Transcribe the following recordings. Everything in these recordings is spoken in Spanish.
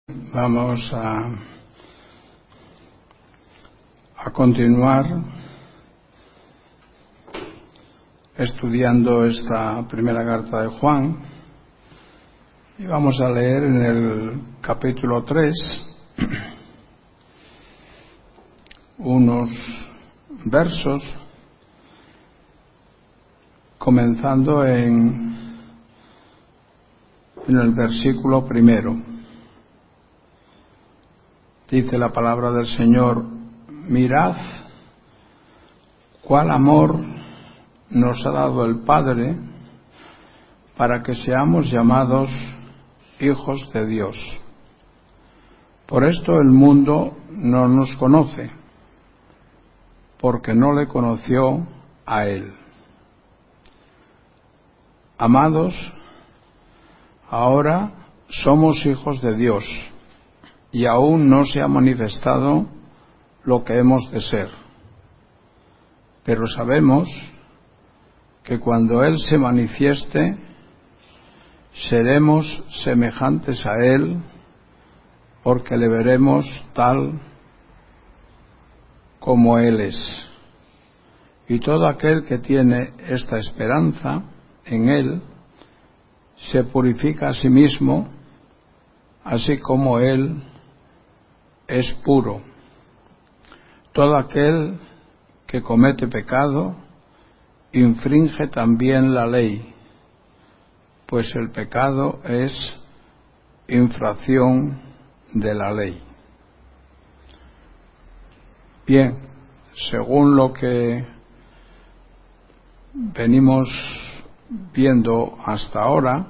Vamos a continuar estudiando esta primera carta de Juan y vamos a leer en el capítulo 3 unos versos comenzando en el versículo primero. Dice la palabra del Señor: mirad cuál amor nos ha dado el Padre para que seamos llamados hijos de Dios. Por esto el mundo no nos conoce, porque no le conoció a Él. Amados, ahora somos hijos de Dios, y aún no se ha manifestado lo que hemos de ser. Pero sabemos que cuando Él se manifieste, seremos semejantes a Él, porque le veremos tal como Él es. Y todo aquel que tiene esta esperanza en Él, se purifica a sí mismo, así como Él es puro. Todo aquel que comete pecado infringe también la ley, pues el pecado es infracción de la ley. Bien, según lo que venimos viendo hasta ahora,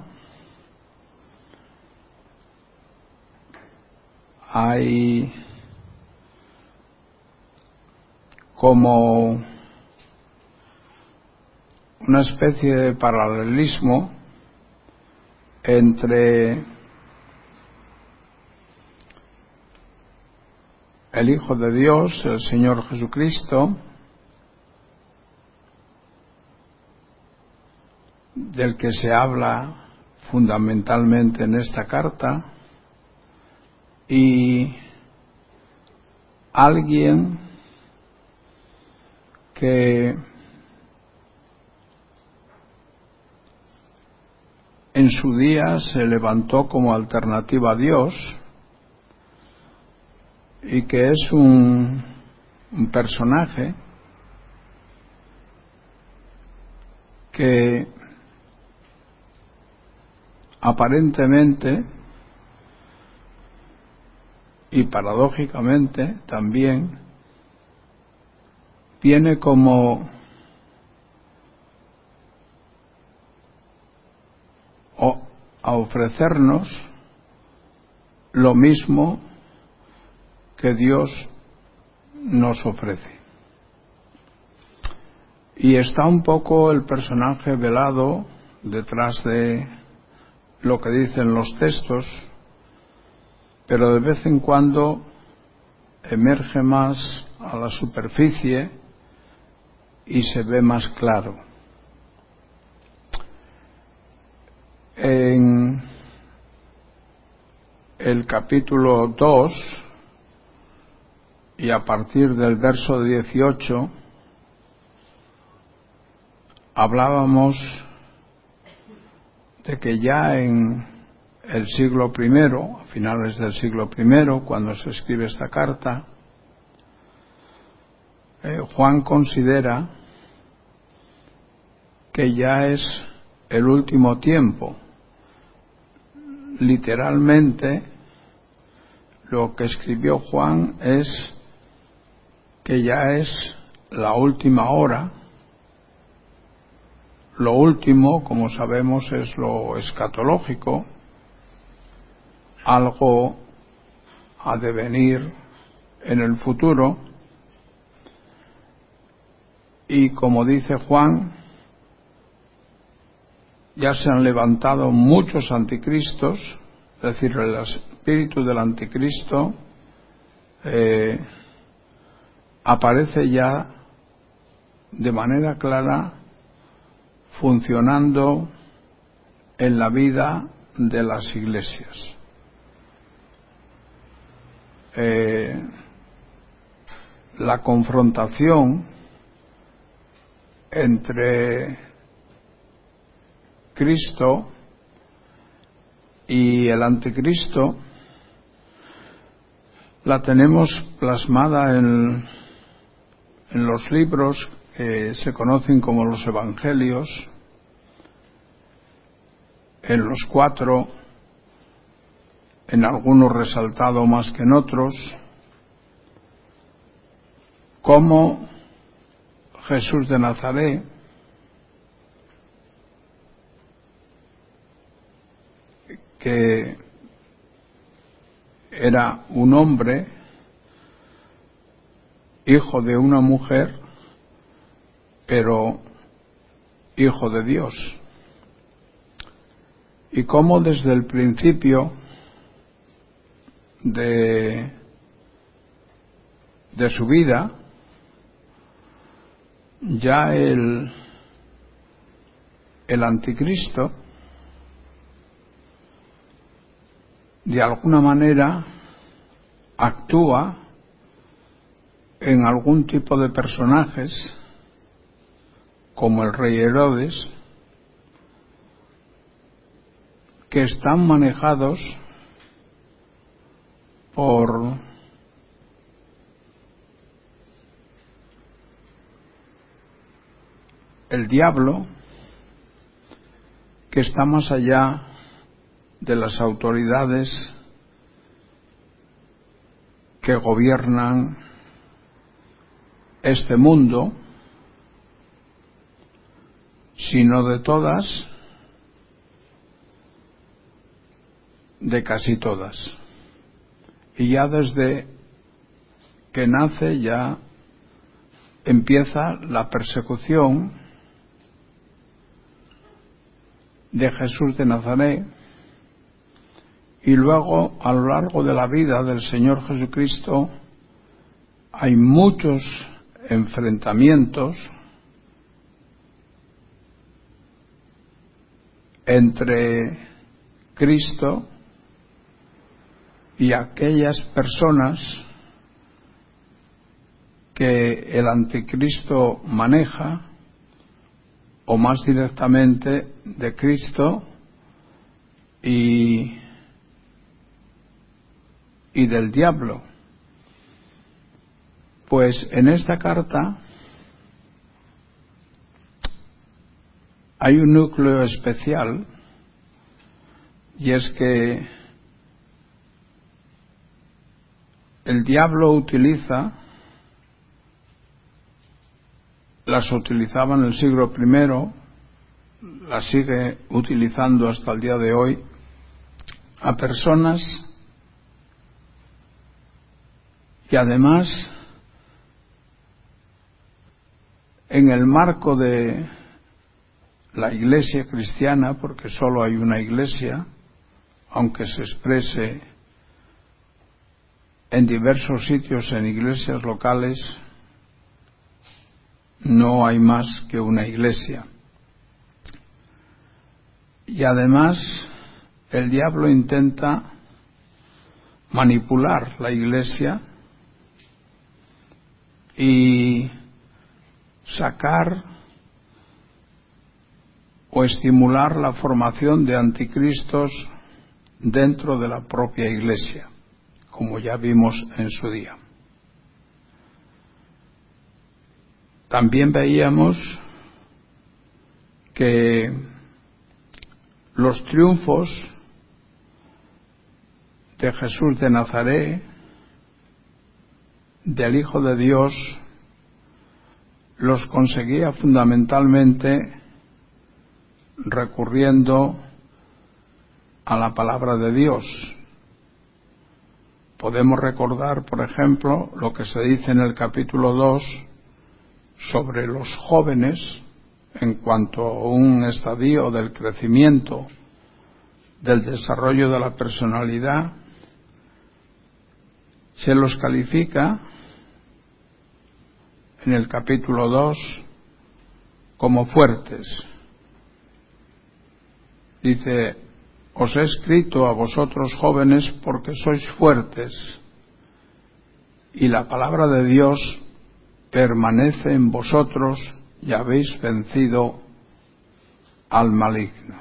hay como una especie de paralelismo entre el Hijo de Dios, el Señor Jesucristo, del que se habla fundamentalmente en esta carta, y alguien que en su día se levantó como alternativa a Dios y que es un personaje que aparentemente y paradójicamente también viene como a ofrecernos lo mismo que Dios nos ofrece. Y está un poco el personaje velado detrás de lo que dicen los textos, pero de vez en cuando emerge más a la superficie y se ve más claro. En el capítulo 2 y a partir del verso 18 hablábamos de que ya en el siglo I, a finales del siglo I, cuando se escribe esta carta, Juan considera que ya es el último tiempo. Literalmente, lo que escribió Juan es que ya es la última hora. Lo último, como sabemos, es lo escatológico, algo a devenir en el futuro, y como dice Juan, ya se han levantado muchos anticristos, es decir, el espíritu del anticristo aparece ya de manera clara funcionando en la vida de las iglesias. la confrontación entre Cristo y el anticristo la tenemos plasmada en los libros que se conocen como los Evangelios, en los 4, en algunos resaltado más que en otros, como Jesús de Nazaret que era un hombre, hijo de una mujer, pero hijo de Dios. Y cómo desde el principio de su vida, ya el anticristo de alguna manera actúa en algún tipo de personajes, como el rey Herodes, que están manejados por el diablo, que está más allá de las autoridades que gobiernan este mundo, sino de todas, de casi todas. Y ya desde que nace ya empieza la persecución de Jesús de Nazaret, y luego a lo largo de la vida del Señor Jesucristo hay muchos enfrentamientos entre Cristo y aquellas personas que el anticristo maneja, o más directamente de Cristo y del diablo. Pues en esta carta hay un núcleo especial, y es que el diablo las utilizaba en el siglo I, las sigue utilizando hasta el día de hoy, a personas y además en el marco de la Iglesia cristiana, porque solo hay una Iglesia, aunque se exprese en diversos sitios en iglesias locales, no hay más que una Iglesia. Y además el diablo intenta manipular la Iglesia y sacar o estimular la formación de anticristos dentro de la propia Iglesia, como ya vimos en su día. También veíamos que los triunfos de Jesús de Nazaret, del Hijo de Dios, los conseguía fundamentalmente recurriendo a la palabra de Dios. Podemos recordar, por ejemplo, lo que se dice en el capítulo 2 sobre los jóvenes en cuanto a un estadio del crecimiento, del desarrollo de la personalidad. Se los califica en el capítulo 2 como fuertes. Dice: os he escrito a vosotros jóvenes porque sois fuertes y la palabra de Dios permanece en vosotros y habéis vencido al maligno.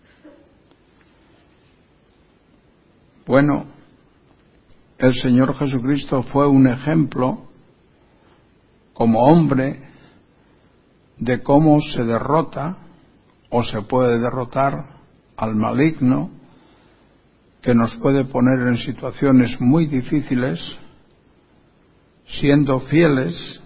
Bueno, el Señor Jesucristo fue un ejemplo como hombre de cómo se derrota o se puede derrotar al maligno, que nos puede poner en situaciones muy difíciles, siendo fieles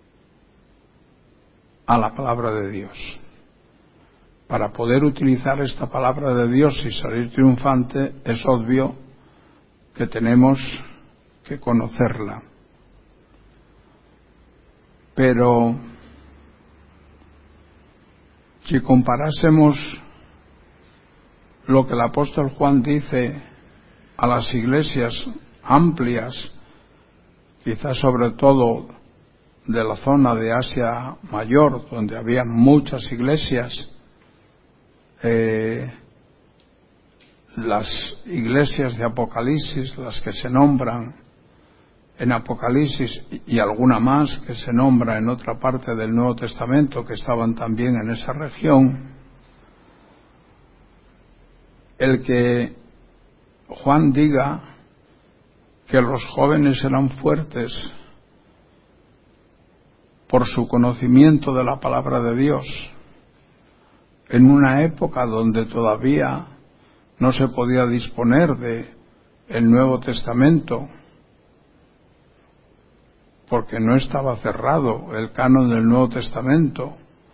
a la palabra de Dios. Para poder utilizar esta palabra de Dios y salir triunfante, es obvio que tenemos que conocerla. Pero si comparásemos lo que el apóstol Juan dice a las iglesias amplias, quizás sobre todo de la zona de Asia Mayor, donde había muchas iglesias, las iglesias de Apocalipsis, las que se nombran en Apocalipsis, y alguna más que se nombra en otra parte del Nuevo Testamento, que estaban también en esa región, el que Juan diga que los jóvenes eran fuertes por su conocimiento de la palabra de Dios, en una época donde todavía no se podía disponer de el Nuevo Testamento, porque no estaba cerrado el canon del Nuevo Testamento,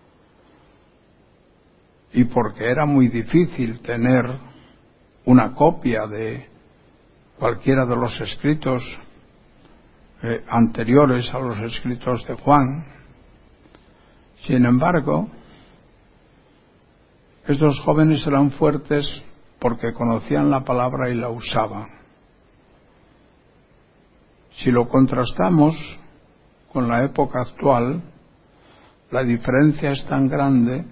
y porque era muy difícil tener una copia de cualquiera de los escritos anteriores a los escritos de Juan. Sin embargo, estos jóvenes eran fuertes porque conocían la palabra y la usaban. Si lo contrastamos con la época actual, la diferencia es tan grande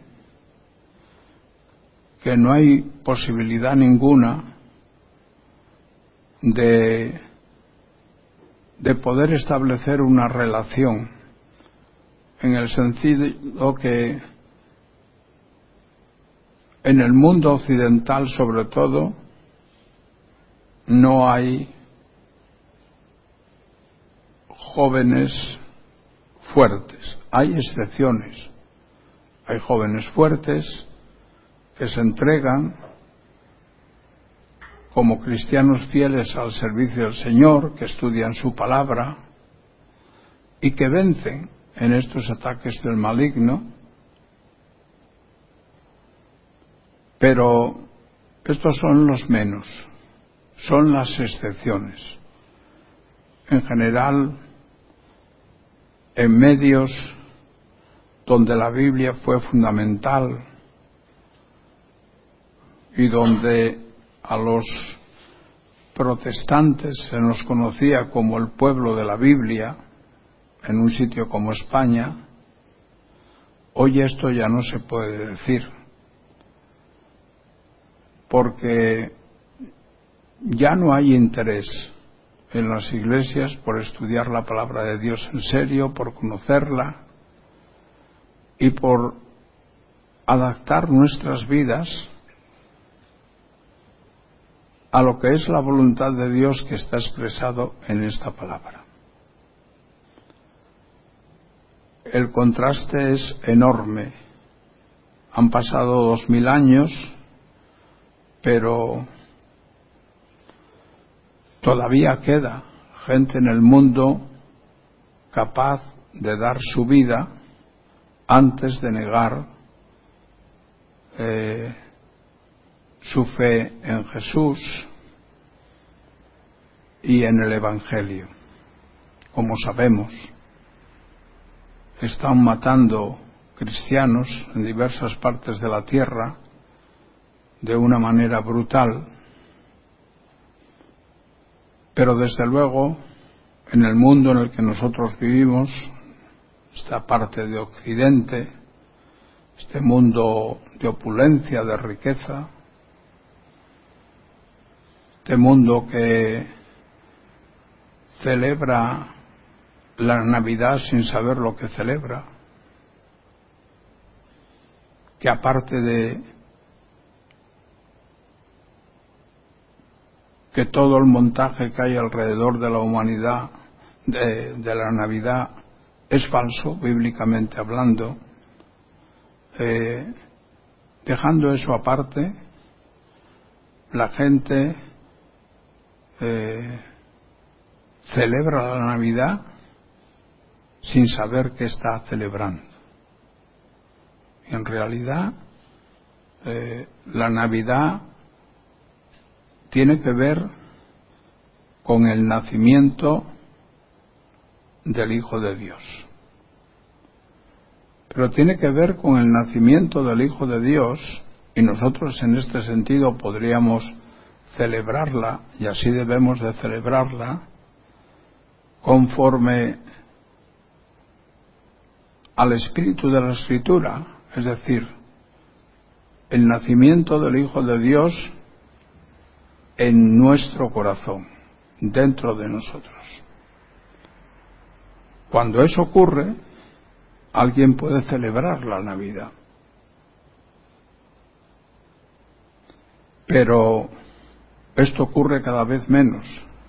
que no hay posibilidad ninguna de poder establecer una relación, en el sentido que en el mundo occidental, sobre todo, no hay jóvenes fuertes. Hay excepciones. Hay jóvenes fuertes que se entregan como cristianos fieles al servicio del Señor, que estudian su palabra y que vencen en estos ataques del maligno. Pero estos son los menos, son las excepciones. En general, en medios donde la Biblia fue fundamental y donde a los protestantes se nos conocía como el pueblo de la Biblia, en un sitio como España, hoy esto ya no se puede decir, porque ya no hay interés en las iglesias por estudiar la palabra de Dios en serio, por conocerla y por adaptar nuestras vidas a lo que es la voluntad de Dios que está expresado en esta palabra. El contraste es enorme. Han pasado 2000 años, pero todavía queda gente en el mundo capaz de dar su vida antes de negar su fe en Jesús y en el Evangelio. Como sabemos, están matando cristianos en diversas partes de la tierra de una manera brutal, pero desde luego en el mundo en el que nosotros vivimos, esta parte de Occidente, este mundo de opulencia, de riqueza, este mundo que celebra la Navidad sin saber lo que celebra, que aparte de que todo el montaje que hay alrededor de la humanidad, de la Navidad, es falso, bíblicamente hablando, dejando eso aparte, la gente celebra la Navidad sin saber qué está celebrando. En realidad, la Navidad tiene que ver con el nacimiento del Hijo de Dios. Pero tiene que ver con el nacimiento del Hijo de Dios, y nosotros en este sentido podríamos celebrarla, y así debemos de celebrarla, conforme al espíritu de la Escritura, es decir, el nacimiento del Hijo de Dios en nuestro corazón, dentro de nosotros. Cuando eso ocurre, alguien puede celebrar la Navidad. Pero esto ocurre cada vez menos.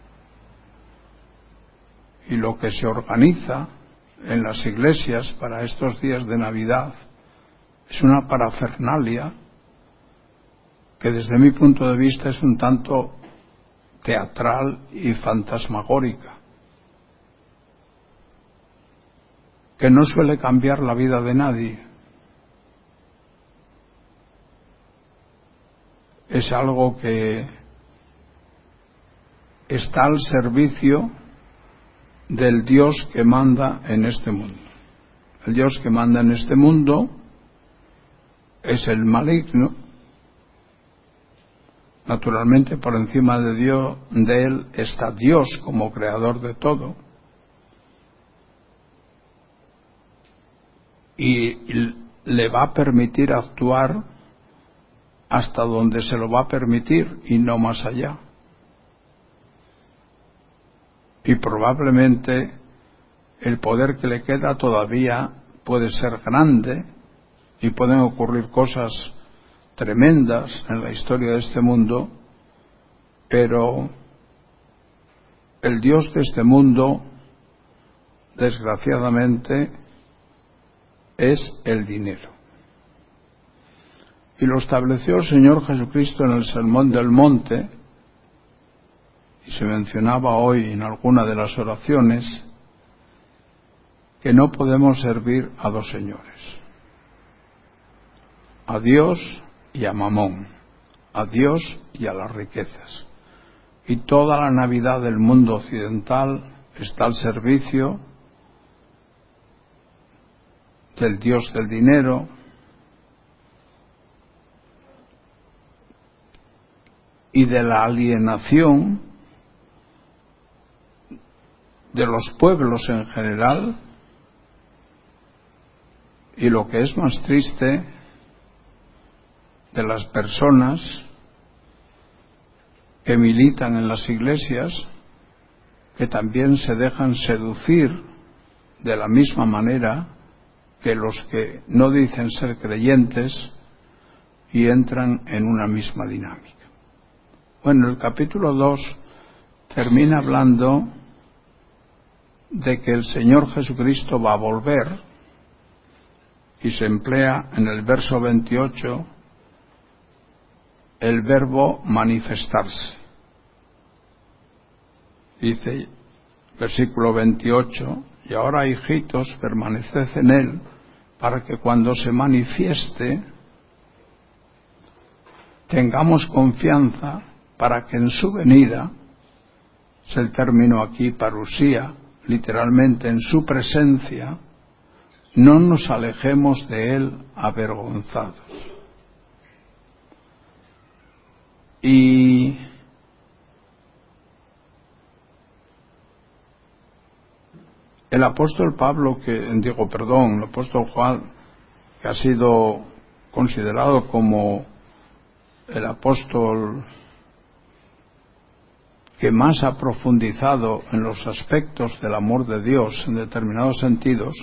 Y lo que se organiza en las iglesias para estos días de Navidad es una parafernalia que desde mi punto de vista es un tanto teatral y fantasmagórica, que no suele cambiar la vida de nadie. Es algo que está al servicio del Dios que manda en este mundo. El Dios que manda en este mundo es el maligno. Naturalmente, por encima de Dios, de él está Dios como creador de todo. Y le va a permitir actuar hasta donde se lo va a permitir y no más allá. Y probablemente el poder que le queda todavía puede ser grande y pueden ocurrir cosas tremendas en la historia de este mundo, pero el Dios de este mundo, desgraciadamente, es el dinero. Y lo estableció el Señor Jesucristo en el Sermón del Monte, y se mencionaba hoy en alguna de las oraciones, que no podemos servir a dos señores, a Dios y a Mamón, a Dios y a las riquezas. Y toda la Navidad del mundo occidental está al servicio del Dios del dinero, y de la alienación de los pueblos en general, y lo que es más triste, de las personas que militan en las iglesias, que también se dejan seducir de la misma manera que los que no dicen ser creyentes y entran en una misma dinámica. Bueno, el capítulo 2 termina hablando de que el Señor Jesucristo va a volver, y se emplea en el verso 28 el verbo manifestarse. Dice, versículo 28, y ahora, hijitos, permaneced en él, para que cuando se manifieste tengamos confianza, para que en su venida, es el término aquí parusía, literalmente en su presencia, no nos alejemos de él avergonzados. Y el apóstol Pablo, el apóstol Juan, que ha sido considerado como el apóstol que más ha profundizado en los aspectos del amor de Dios en determinados sentidos,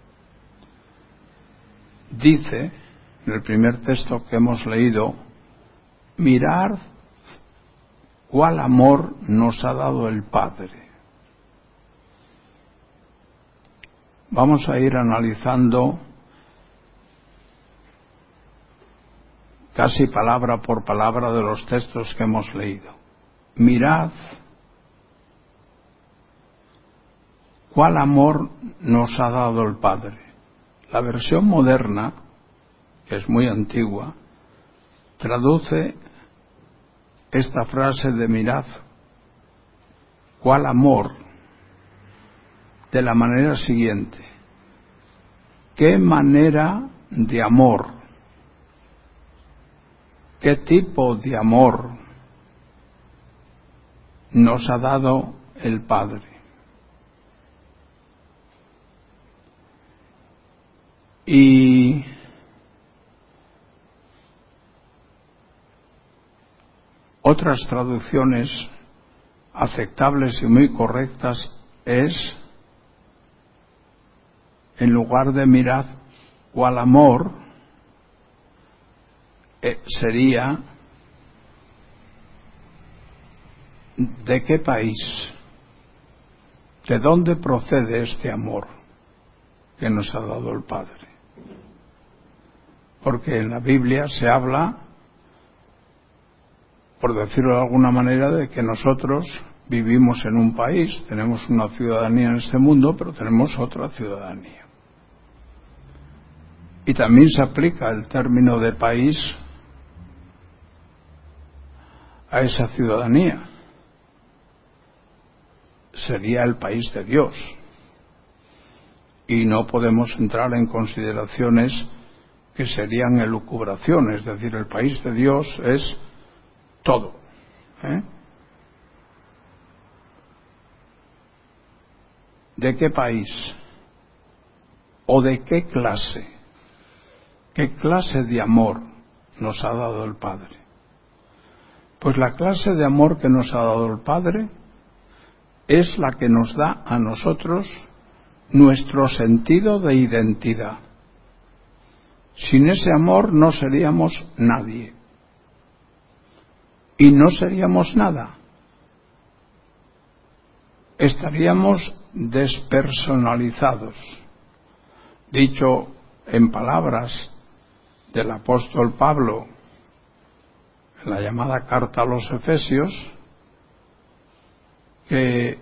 dice en el primer texto que hemos leído: mirad cuál amor nos ha dado el Padre. Vamos a ir analizando casi palabra por palabra de los textos que hemos leído. Mirad cuál amor nos ha dado el Padre. La versión moderna, que es muy antigua, traduce esta frase de mirad cuál amor de la manera siguiente: ¿qué manera de amor? ¿Qué tipo de amor nos ha dado el Padre? Y otras traducciones aceptables y muy correctas es, en lugar de mirad cuál amor, sería ¿de qué país? ¿De dónde procede este amor que nos ha dado el Padre? Porque en la Biblia se habla, por decirlo de alguna manera, de que nosotros vivimos en un país, tenemos una ciudadanía en este mundo, pero tenemos otra ciudadanía. Y también se aplica el término de país a esa ciudadanía. Sería el país de Dios. Y no podemos entrar en consideraciones que serían elucubraciones, es decir, el país de Dios es todo. ¿De qué país? ¿O de qué clase? ¿Qué clase de amor nos ha dado el Padre? Pues la clase de amor que nos ha dado el Padre es la que nos da a nosotros nuestro sentido de identidad. Sin ese amor no seríamos nadie. Y no seríamos nada. Estaríamos despersonalizados. Dicho en palabras del apóstol Pablo en la llamada carta a los Efesios, que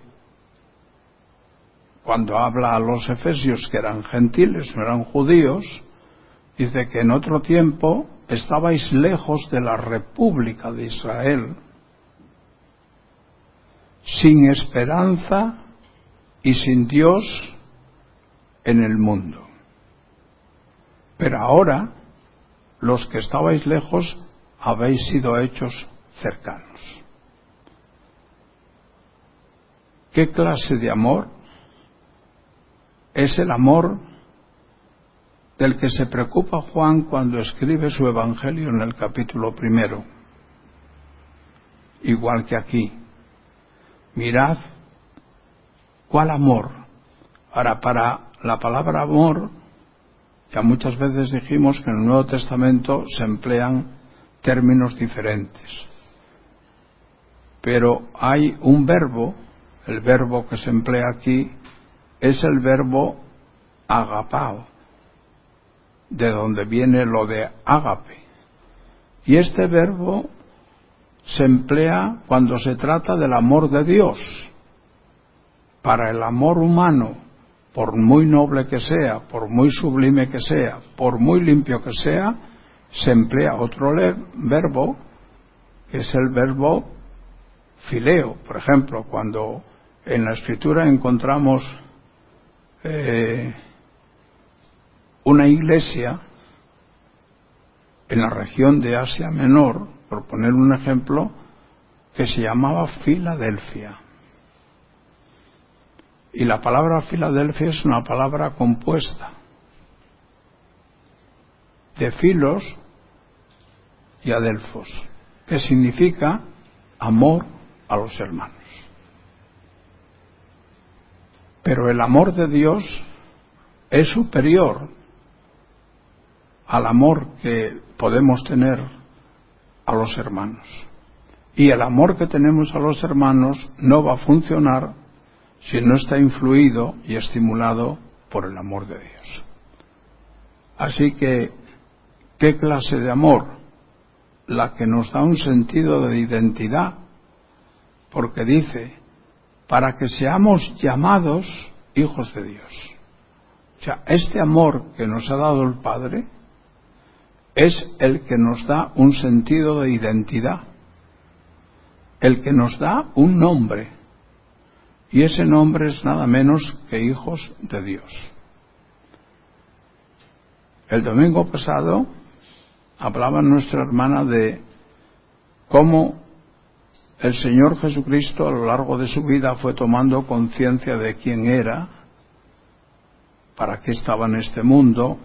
cuando habla a los efesios, que eran gentiles, no eran judíos, dice que en otro tiempo estabais lejos de la República de Israel, sin esperanza y sin Dios en el mundo. Pero ahora, los que estabais lejos, habéis sido hechos cercanos. ¿Qué clase de amor? Es el amor del que se preocupa Juan cuando escribe su Evangelio en el capítulo 1. Igual que aquí. Mirad cuál amor. Ahora, para la palabra amor, ya muchas veces dijimos que en el Nuevo Testamento se emplean términos diferentes. Pero hay un verbo, el verbo que se emplea aquí es el verbo agapao, de donde viene lo de ágape. Y este verbo se emplea cuando se trata del amor de Dios. Para el amor humano, por muy noble que sea, por muy sublime que sea, por muy limpio que sea, se emplea otro verbo, que es el verbo fileo. Por ejemplo, cuando en la Escritura encontramos una iglesia en la región de Asia Menor, por poner un ejemplo, que se llamaba Filadelfia. Y la palabra Filadelfia es una palabra compuesta de filos y adelfos, que significa amor a los hermanos. Pero el amor de Dios es superior al amor que podemos tener a los hermanos. Y el amor que tenemos a los hermanos no va a funcionar si no está influido y estimulado por el amor de Dios. Así que, ¿qué clase de amor? La que nos da un sentido de identidad, porque dice, para que seamos llamados hijos de Dios. O sea, este amor que nos ha dado el Padre es el que nos da un sentido de identidad, el que nos da un nombre, y ese nombre es nada menos que hijos de Dios. El domingo pasado hablaba nuestra hermana de cómo el Señor Jesucristo a lo largo de su vida fue tomando conciencia de quién era, para qué estaba en este mundo,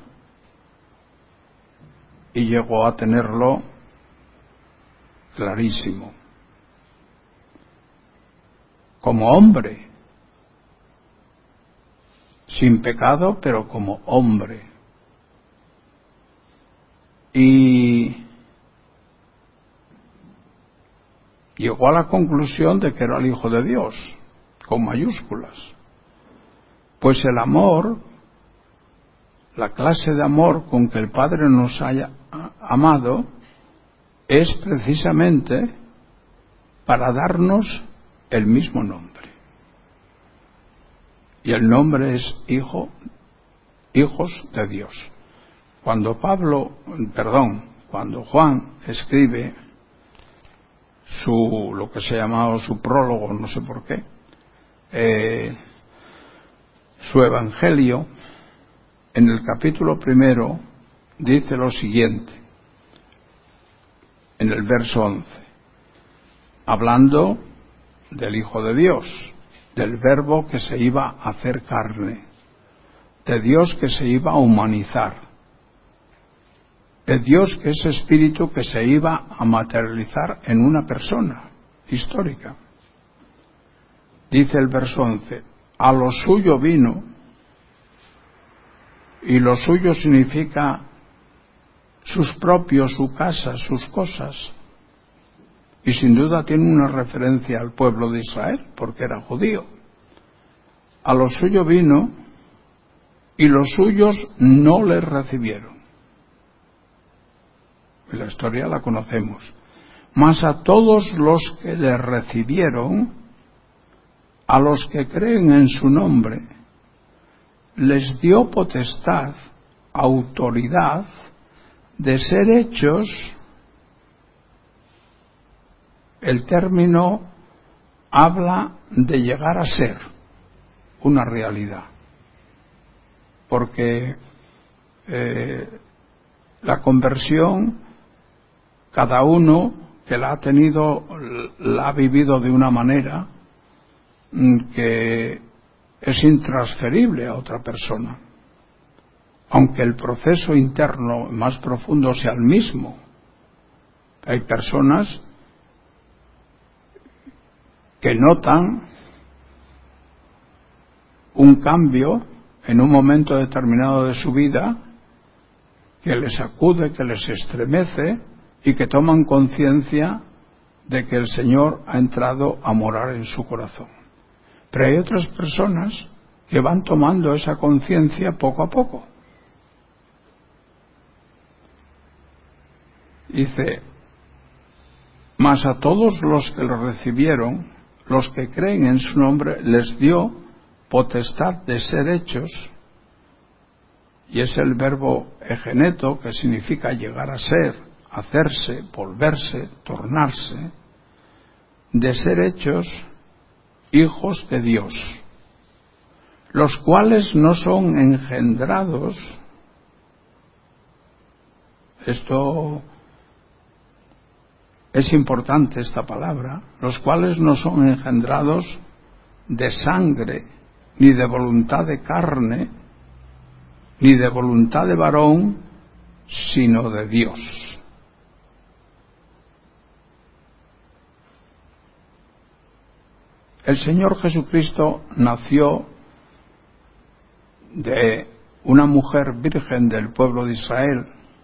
y llegó a tenerlo clarísimo. Como hombre, sin pecado, pero como hombre. Y llegó a la conclusión de que era el Hijo de Dios, con mayúsculas. Pues el amor, la clase de amor con que el Padre nos haya amado, es precisamente para darnos el mismo nombre. Y el nombre es hijos de Dios. Cuando Juan escribe lo que se ha llamado su prólogo, no sé por qué, su evangelio, en el capítulo 1 dice lo siguiente, en el verso 11, hablando del Hijo de Dios, del Verbo que se iba a hacer carne, de Dios que se iba a humanizar, de Dios que es espíritu que se iba a materializar en una persona histórica. Dice el verso 11, a lo suyo vino, y lo suyo significa sus propios, su casa, sus cosas. Y sin duda tiene una referencia al pueblo de Israel, porque era judío. A lo suyo vino, y los suyos no le recibieron. Y la historia la conocemos. Mas a todos los que le recibieron, a los que creen en su nombre, les dio potestad, autoridad, de ser hechos. El término habla de llegar a ser una realidad, porque la conversión, cada uno que la ha tenido, la ha vivido de una manera que es intransferible a otra persona, aunque el proceso interno más profundo sea el mismo. Hay personas que notan un cambio en un momento determinado de su vida que les sacude, que les estremece y que toman conciencia de que el Señor ha entrado a morar en su corazón. Pero hay otras personas que van tomando esa conciencia poco a poco. Dice, mas a todos los que lo recibieron, los que creen en su nombre, les dio potestad de ser hechos, y es el verbo egeneto, que significa llegar a ser, hacerse, volverse, tornarse, de ser hechos hijos de Dios, los cuales no son engendrados. Esto es importante, esta palabra, los cuales no son engendrados de sangre, ni de voluntad de carne, ni de voluntad de varón, sino de Dios. El Señor Jesucristo nació de una mujer virgen del pueblo de Israel,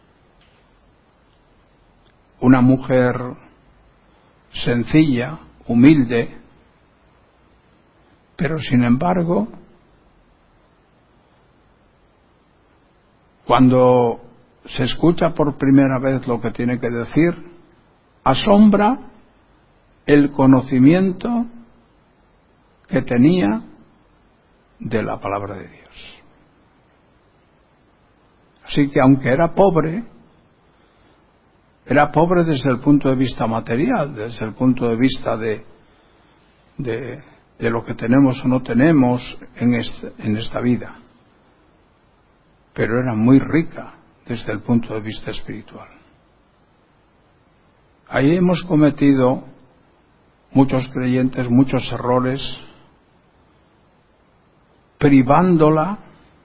una mujer sencilla, humilde, pero sin embargo, cuando se escucha por primera vez lo que tiene que decir, asombra el conocimiento que tenía de la palabra de Dios. Así que aunque era pobre desde el punto de vista material, desde el punto de vista de lo que tenemos o no tenemos en esta vida, pero era muy rica desde el punto de vista espiritual. Ahí hemos cometido muchos creyentes muchos errores, privándola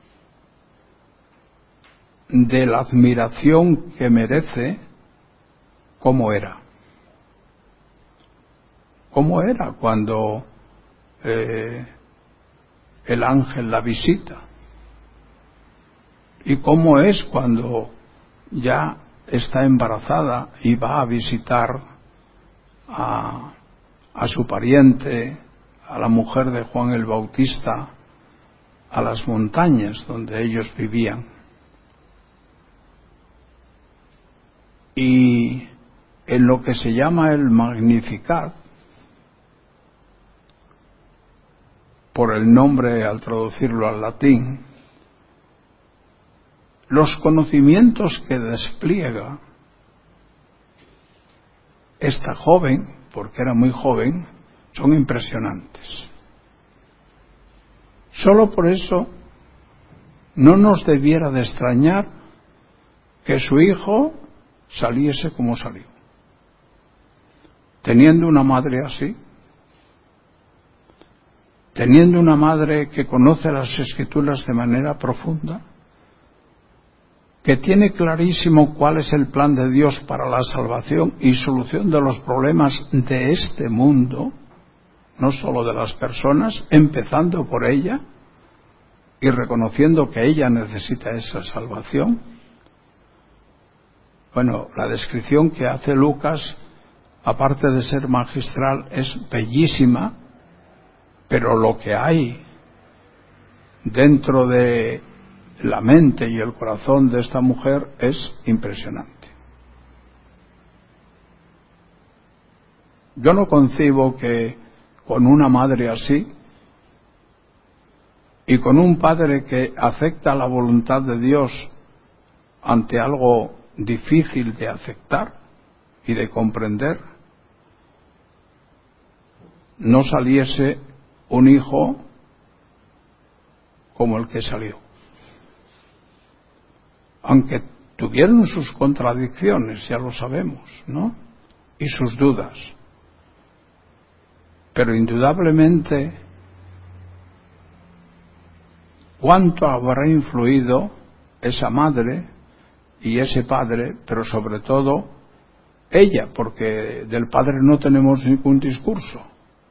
de la admiración que merece cómo era cuando el ángel la visita, y cómo es cuando ya está embarazada y va a visitar a su pariente, a la mujer de Juan el Bautista, a las montañas donde ellos vivían. Y en lo que se llama el Magnificat, por el nombre al traducirlo al latín, los conocimientos que despliega esta joven, porque era muy joven, son impresionantes. Solo por eso no nos debiera de extrañar que su hijo saliese como salió. Teniendo una madre así, teniendo una madre que conoce las Escrituras de manera profunda, que tiene clarísimo cuál es el plan de Dios para la salvación y solución de los problemas de este mundo, no solo de las personas, empezando por ella y reconociendo que ella necesita esa salvación. Bueno, la descripción que hace Lucas, aparte de ser magistral, es bellísima, pero lo que hay dentro de la mente y el corazón de esta mujer es impresionante. Yo no concibo que con una madre así y con un padre que acepta la voluntad de Dios ante algo difícil de aceptar y de comprender, no saliese un hijo como el que salió. Aunque tuvieron sus contradicciones, ya lo sabemos, ¿no? Y sus dudas. Pero indudablemente, ¿cuánto habrá influido esa madre y ese padre, pero sobre todo ella, porque del padre no tenemos ningún discurso?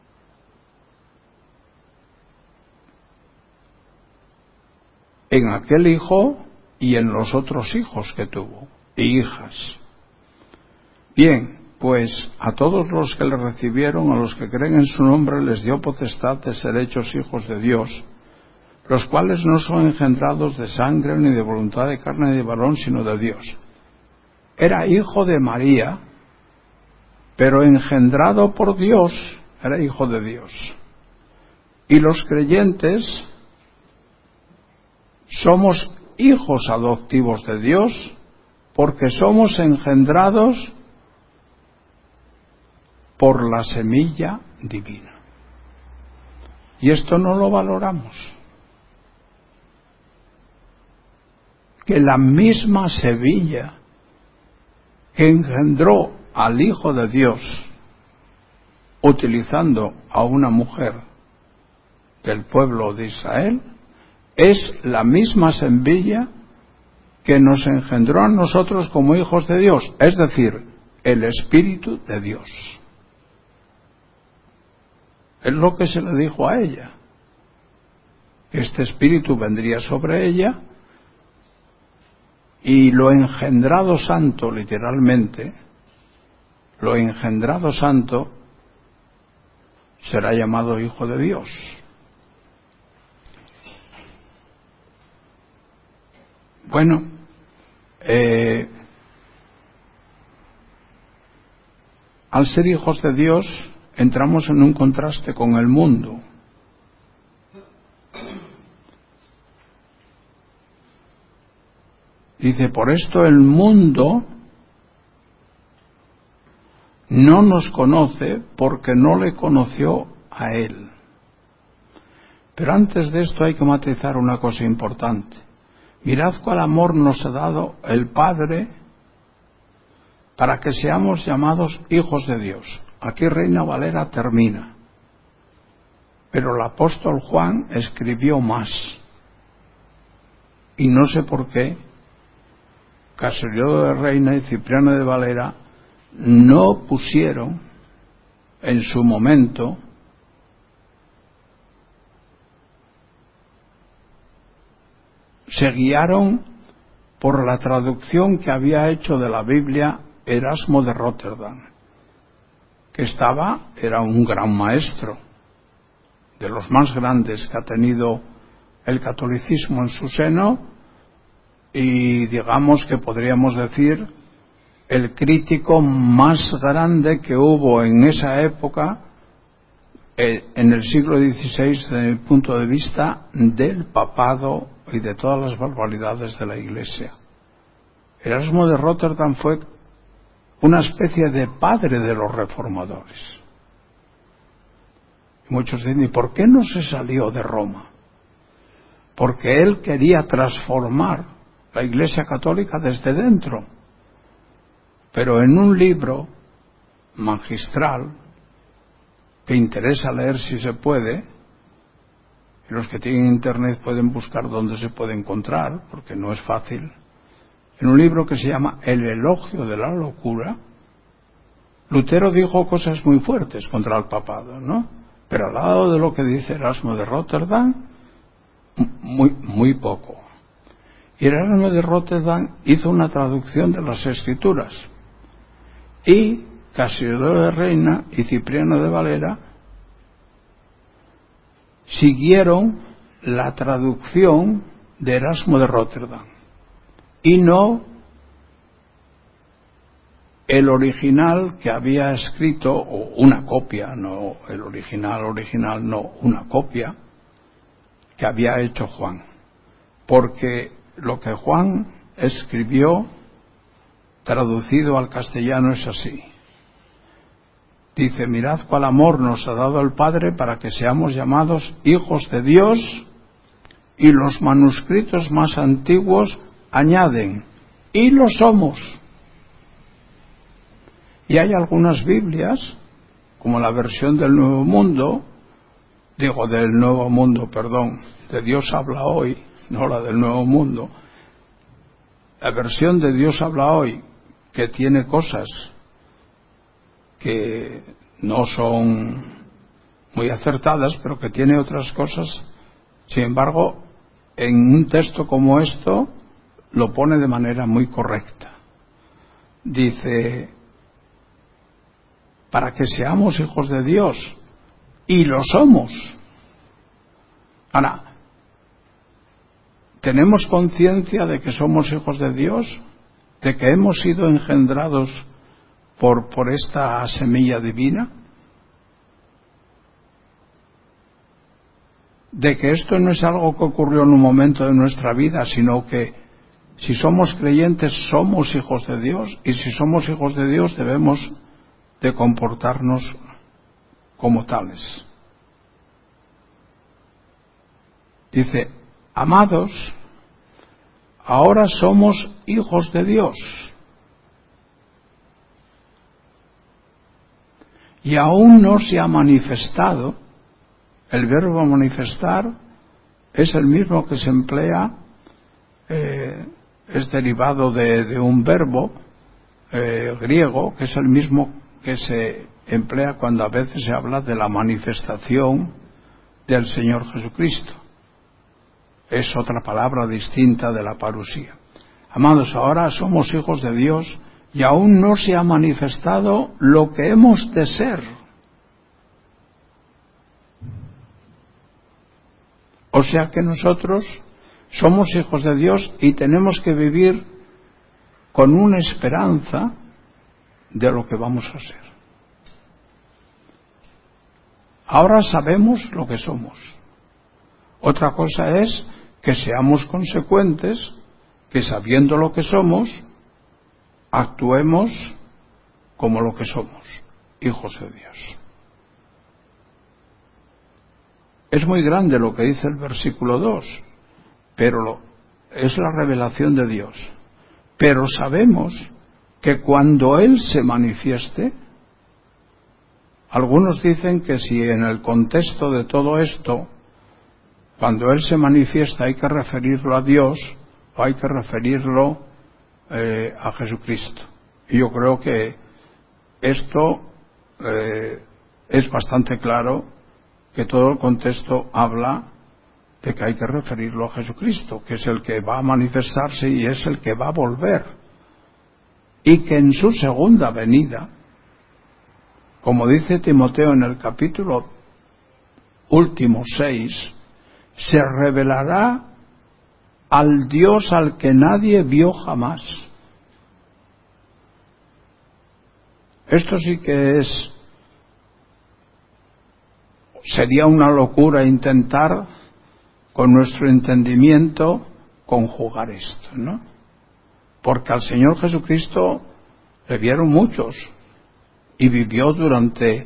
En aquel hijo y en los otros hijos que tuvo, y hijas. Bien, pues a todos los que le recibieron, a los que creen en su nombre, les dio potestad de ser hechos hijos de Dios, los cuales no son engendrados de sangre, ni de voluntad de carne, ni de varón, sino de Dios. Era hijo de María, pero engendrado por Dios, era hijo de Dios. Y los creyentes somos hijos adoptivos de Dios porque somos engendrados por la semilla divina. Y esto no lo valoramos. Que la misma semilla que engendró al Hijo de Dios utilizando a una mujer del pueblo de Israel, es la misma semilla que nos engendró a nosotros como hijos de Dios, es decir, el Espíritu de Dios. Es lo que se le dijo a ella. Este espíritu vendría sobre ella y lo engendrado santo, literalmente, lo engendrado santo será llamado Hijo de Dios. Bueno, al ser hijos de Dios entramos en un contraste con el mundo. Dice, por esto el mundo no nos conoce porque no le conoció a Él. Pero antes de esto hay que matizar una cosa importante. Mirad cuál amor nos ha dado el Padre para que seamos llamados hijos de Dios. Aquí Reina Valera termina. Pero el apóstol Juan escribió más. Y no sé por qué Casilio de Reina y Cipriano de Valera no pusieron en su momento se guiaron por la traducción que había hecho de la Biblia Erasmo de Róterdam, que era un gran maestro, de los más grandes que ha tenido el catolicismo en su seno, y digamos que podríamos decir el crítico más grande que hubo en esa época, en el siglo XVI, desde el punto de vista del papado y de todas las barbaridades de la Iglesia. Erasmo de Róterdam fue una especie de padre de los reformadores. Y muchos dicen, ¿y por qué no se salió de Roma? Porque él quería transformar la Iglesia Católica desde dentro. Pero en un libro magistral que interesa leer si se puede, y los que tienen internet pueden buscar dónde se puede encontrar, porque no es fácil, en un libro que se llama El elogio de la locura, Lutero dijo cosas muy fuertes contra el papado, ¿no? Pero al lado de lo que dice Erasmo de Róterdam, muy poco. Y Erasmo de Róterdam hizo una traducción de las Escrituras. Y Casilio de Reina y Cipriano de Valera siguieron la traducción de Erasmo de Róterdam y no el original que había escrito, o una copia, no el original, no una copia que había hecho Juan, porque lo que Juan escribió traducido al castellano es así. Dice, mirad cuál amor nos ha dado el Padre para que seamos llamados hijos de Dios, y los manuscritos más antiguos añaden, y lo somos. Y hay algunas Biblias, como la versión del Nuevo Mundo, de Dios habla hoy, no la del Nuevo Mundo, la versión de Dios habla hoy, que tiene cosas que no son muy acertadas, pero que tiene otras cosas. Sin embargo, en un texto como esto lo pone de manera muy correcta. Dice, para que seamos hijos de Dios, y lo somos. Ahora, ¿tenemos conciencia de que somos hijos de Dios? ¿De que hemos sido engendrados por esta semilla divina? De que esto no es algo que ocurrió en un momento de nuestra vida, sino que si somos creyentes somos hijos de Dios, y si somos hijos de Dios debemos de comportarnos como tales. Dice, amados, ahora somos hijos de Dios. Y aún no se ha manifestado. El verbo manifestar es el mismo que se emplea, es derivado de un verbo griego, que es el mismo que se emplea cuando a veces se habla de la manifestación del Señor Jesucristo. Es otra palabra distinta de la parusía. Amados, ahora somos hijos de Dios y aún no se ha manifestado lo que hemos de ser. O sea que nosotros somos hijos de Dios y tenemos que vivir con una esperanza de lo que vamos a ser. Ahora sabemos lo que somos. Otra cosa es que seamos consecuentes, que sabiendo lo que somos, actuemos como lo que somos, hijos de Dios. Es muy grande lo que dice el versículo 2, pero es la revelación de Dios. Pero sabemos que cuando Él se manifieste, algunos dicen que si en el contexto de todo esto, cuando Él se manifiesta hay que referirlo a Dios o hay que referirlo a Jesucristo. Y yo creo que esto es bastante claro, que todo el contexto habla de que hay que referirlo a Jesucristo, que es el que va a manifestarse y es el que va a volver. Y que en su segunda venida, como dice Timoteo en el capítulo último 6, se revelará al Dios al que nadie vio jamás. Esto sí que sería una locura intentar con nuestro entendimiento conjugar esto, ¿no? Porque al Señor Jesucristo le vieron muchos y vivió durante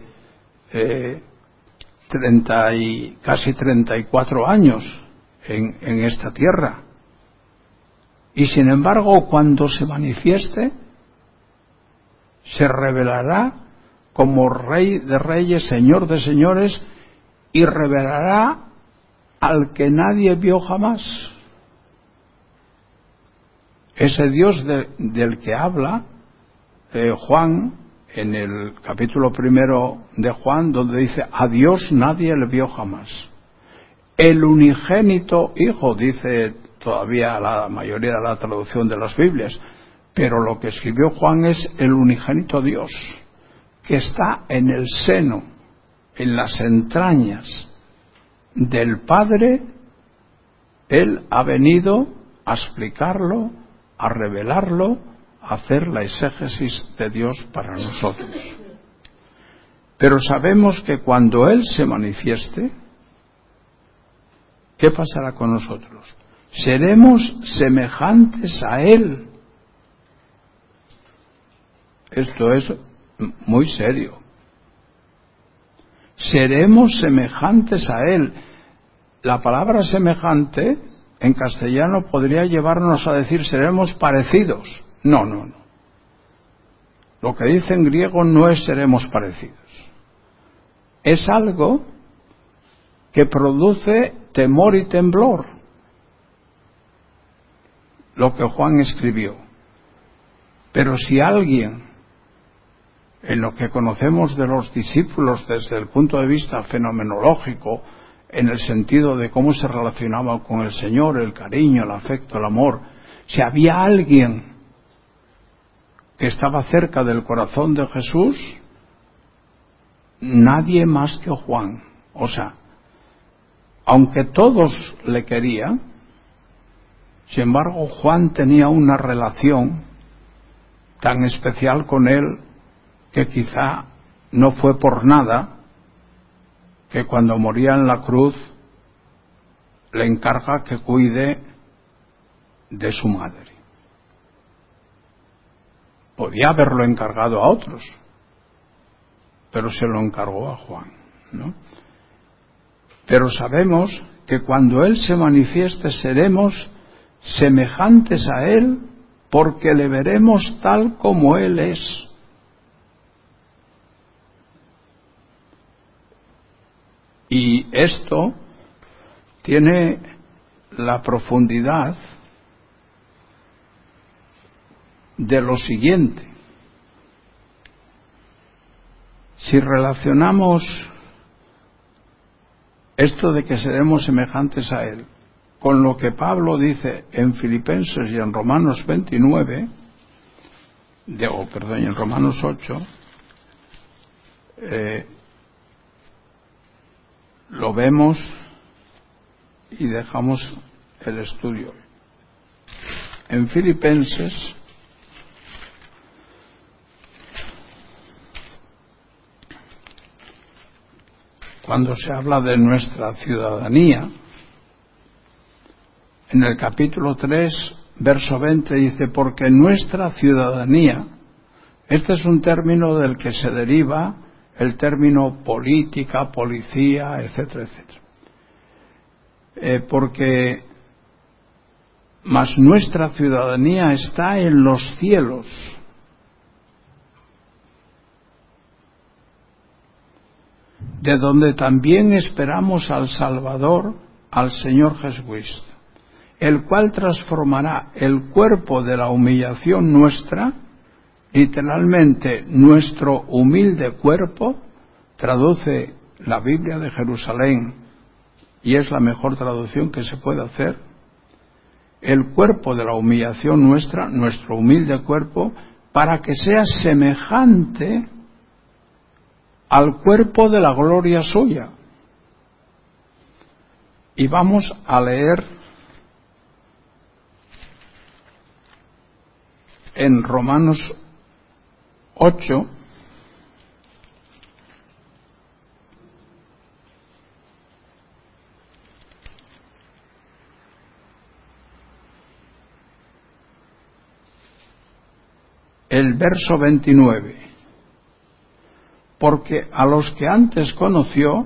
casi 34 años en esta tierra. Y sin embargo, cuando se manifieste, se revelará como Rey de Reyes, Señor de Señores, y revelará al que nadie vio jamás. Ese Dios del que habla Juan en el capítulo 1 de Juan, donde dice: a Dios nadie le vio jamás. El unigénito Hijo, dice todavía la mayoría de la traducción de las Biblias, pero lo que escribió Juan es el unigénito Dios, que está en el seno, en las entrañas del Padre. Él ha venido a explicarlo, a revelarlo, a hacer la exégesis de Dios para nosotros. Pero sabemos que cuando Él se manifieste, ¿qué pasará con nosotros? Seremos semejantes a Él. Esto es muy serio. Seremos semejantes a Él. La palabra semejante en castellano podría llevarnos a decir seremos parecidos. No. Lo que dice en griego no es seremos parecidos. Es algo que produce temor y temblor. Lo que Juan escribió. Pero si alguien, en lo que conocemos de los discípulos desde el punto de vista fenomenológico, en el sentido de cómo se relacionaba con el Señor, el cariño, el afecto, el amor, si había alguien que estaba cerca del corazón de Jesús, nadie más que Juan. O sea, aunque todos le querían, sin embargo Juan tenía una relación tan especial con él que quizá no fue por nada que cuando moría en la cruz le encarga que cuide de su madre. Podía haberlo encargado a otros, pero se lo encargó a Juan, ¿no? Pero sabemos que cuando Él se manifieste seremos semejantes a Él, porque le veremos tal como Él es. Y esto tiene la profundidad de lo siguiente: Si relacionamos esto de que seremos semejantes a Él con lo que Pablo dice en Filipenses y en Romanos 29, en Romanos 8, lo vemos y dejamos el estudio. En Filipenses cuando se habla de nuestra ciudadanía, en el capítulo 3, verso 20 dice, porque nuestra ciudadanía, este es un término del que se deriva el término política, policía, etcétera, etcétera. Porque mas nuestra ciudadanía está en los cielos, de donde también esperamos al Salvador, al Señor Jesucristo, el cual transformará el cuerpo de la humillación nuestra, literalmente nuestro humilde cuerpo, traduce la Biblia de Jerusalén, y es la mejor traducción que se puede hacer, el cuerpo de la humillación nuestra, nuestro humilde cuerpo, para que sea semejante al cuerpo de la gloria suya. Y vamos a leer en Romanos 8, el verso 29. Porque a los que antes conoció,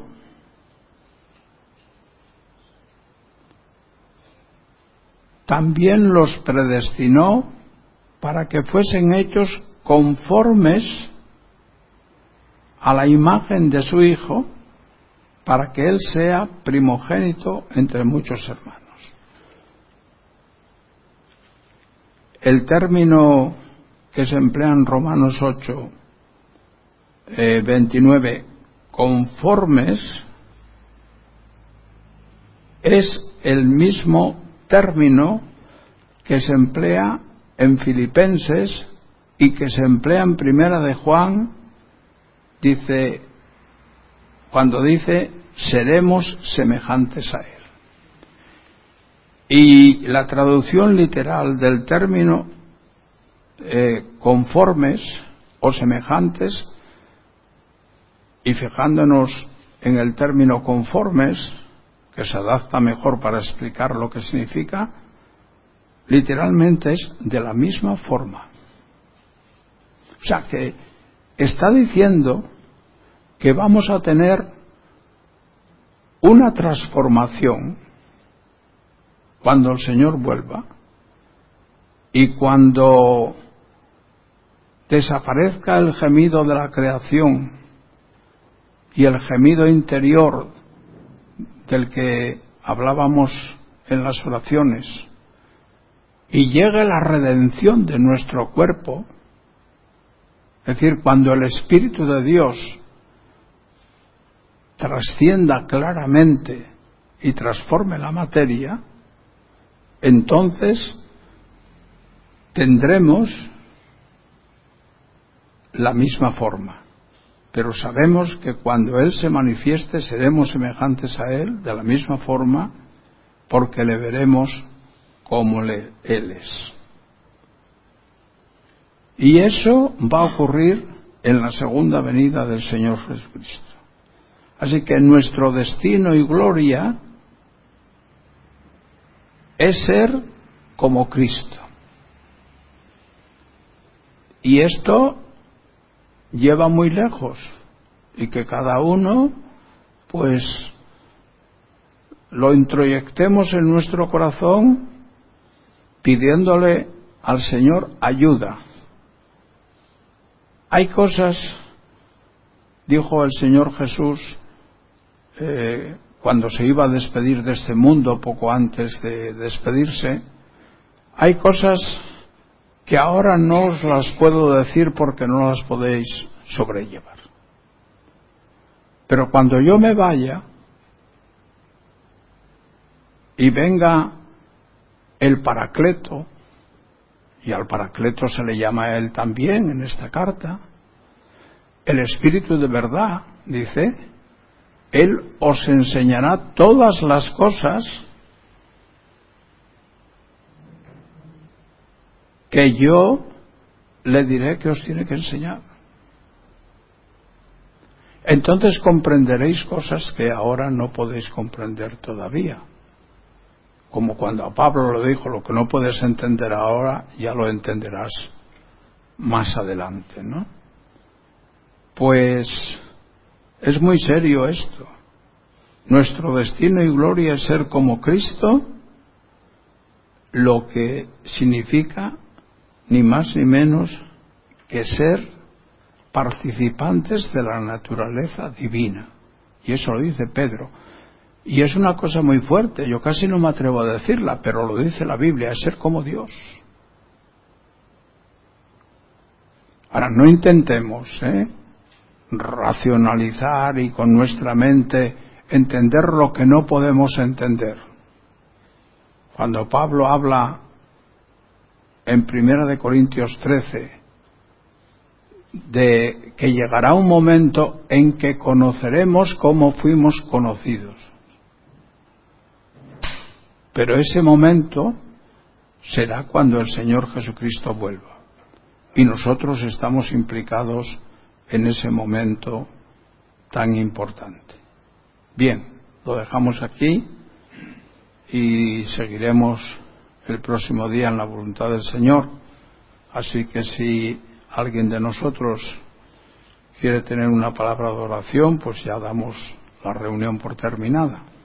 también los predestinó para que fuesen hechos conformes a la imagen de su Hijo, para que Él sea primogénito entre muchos hermanos. El término que se emplea en Romanos 8, 29, conformes, es el mismo término que se emplea en Filipenses y que se emplea en Primera de Juan, dice, cuando dice seremos semejantes a Él. Y la traducción literal del término conformes o semejantes, y fijándonos en el término conformes, que se adapta mejor para explicar lo que significa, literalmente es de la misma forma. O sea que está diciendo que vamos a tener una transformación cuando el Señor vuelva, y cuando desaparezca el gemido de la creación y el gemido interior del que hablábamos en las oraciones, y llegue la redención de nuestro cuerpo, es decir, cuando el Espíritu de Dios trascienda claramente y transforme la materia, entonces tendremos la misma forma. Pero sabemos que cuando Él se manifieste seremos semejantes a Él de la misma forma, porque le veremos como Él es. Y eso va a ocurrir en la segunda venida del Señor Jesucristo. Así que nuestro destino y gloria es ser como Cristo. Y esto lleva muy lejos, y que cada uno pues lo introyectemos en nuestro corazón pidiéndole al Señor ayuda. Hay cosas, dijo el Señor Jesús cuando se iba a despedir de este mundo, poco antes de despedirse, hay cosas que ahora no os las puedo decir porque no las podéis sobrellevar. Pero cuando yo me vaya y venga el Paracleto, y al Paracleto se le llama a él también en esta carta, el Espíritu de verdad, dice, Él os enseñará todas las cosas que yo le diré que os tiene que enseñar. Entonces comprenderéis cosas que ahora no podéis comprender todavía. Como cuando a Pablo le dijo, lo que no puedes entender ahora, ya lo entenderás más adelante, ¿no? Pues es muy serio esto. Nuestro destino y gloria es ser como Cristo, lo que significa ni más ni menos que ser participantes de la naturaleza divina. Y eso lo dice Pedro. Y es una cosa muy fuerte, yo casi no me atrevo a decirla, pero lo dice la Biblia, es ser como Dios. Ahora, no intentemos racionalizar y con nuestra mente entender lo que no podemos entender. Cuando Pablo habla en 1 Corintios 13 de que llegará un momento en que conoceremos cómo fuimos conocidos. Pero ese momento será cuando el Señor Jesucristo vuelva. Y nosotros estamos implicados en ese momento tan importante. Bien, lo dejamos aquí y seguiremos el próximo día en la voluntad del Señor. Así que si alguien de nosotros quiere tener una palabra de oración, pues ya damos la reunión por terminada.